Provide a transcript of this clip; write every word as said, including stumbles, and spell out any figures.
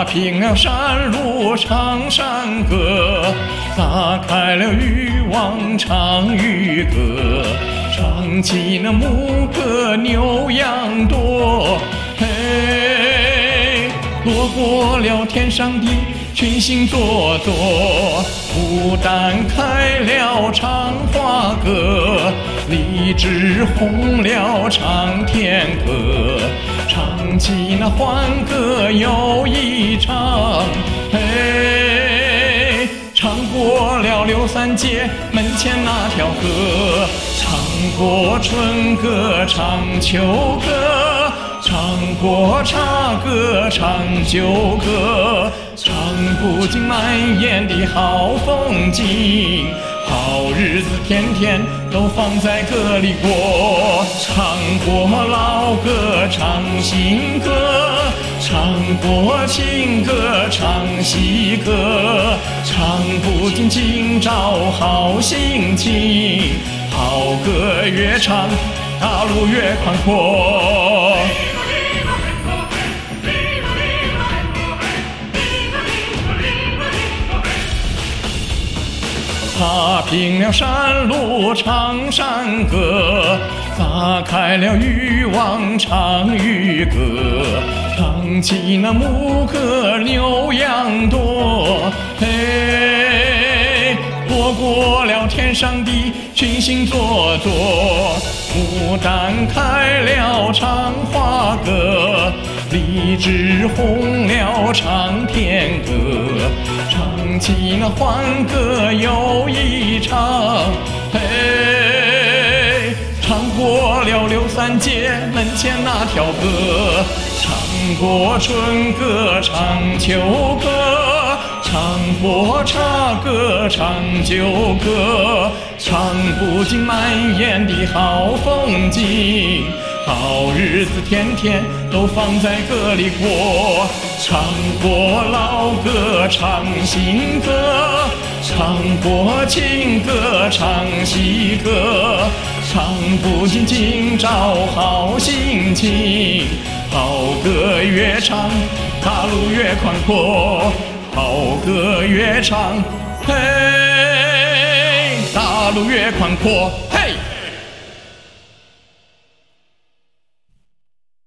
平了山路唱山歌，撒开了渔网唱渔歌，唱起那牧歌牛羊多，嘿，躲过了天上的群星座座，牡丹开了唱花歌，荔枝红了唱天歌，唱起那欢歌又一场，嘿，唱过了刘三姐门前那条河，唱过春歌唱秋歌，唱过茶歌唱酒歌，唱不尽满眼的好风景，好日子天天都放在歌里过，唱过老歌唱新歌，唱过情歌唱喜歌，唱不尽今朝好心情，好歌越唱大路越宽阔。踏平了山路唱山歌，撒开了渔网唱渔歌，唱起那牧歌牛羊多，嘿，躲过了天上的群星座座，牡丹开了唱花歌，荔枝红了唱天歌，唱起那欢歌又一场，嘿，唱过了刘三姐门前那条河，唱过春歌唱秋歌，唱过茶歌唱酒歌，唱不尽满眼的好风景，好日子天天都放在歌里过，唱过老歌唱新歌，唱过情歌唱喜歌，唱不尽今朝好心情，好歌越唱大路越宽阔，好歌越唱，嘿，大路越宽阔。